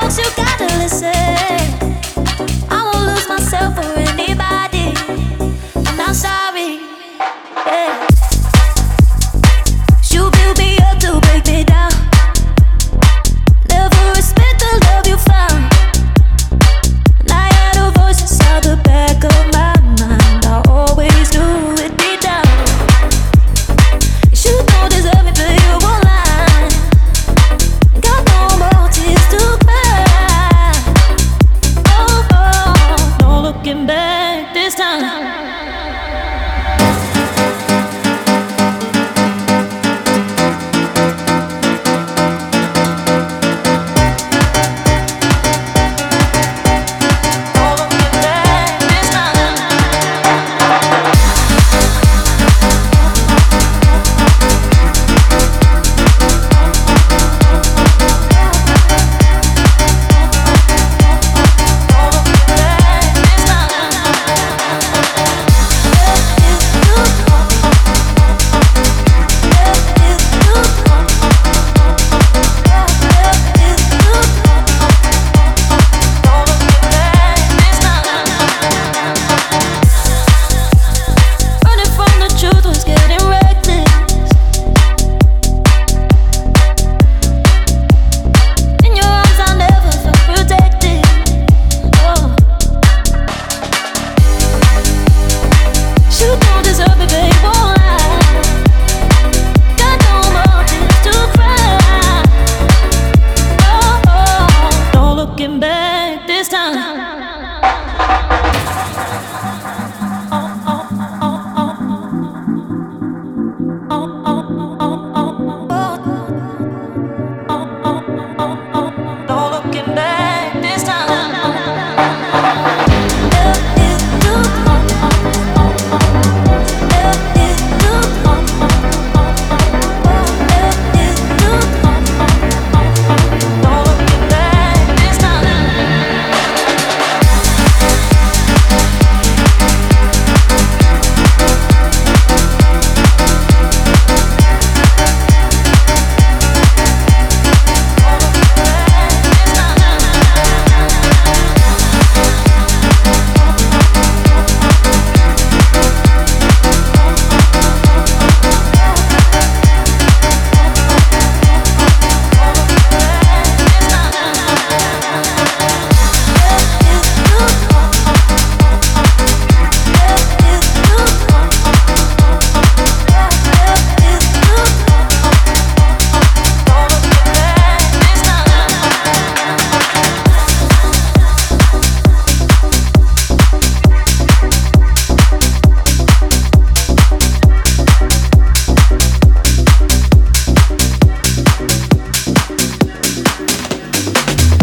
you gotta listen. I won't lose myself for anybody. I'm not sorry. Yeah. You build me up to break me down. Never respect the love you found. And I had a voice inside the back of my mind. I always knew it deep down. You don't deserve me, but you won't lie. Got no more tears to cry. Oh, oh, no looking back this time. Back this time. Oh, oh, oh, oh, oh, oh.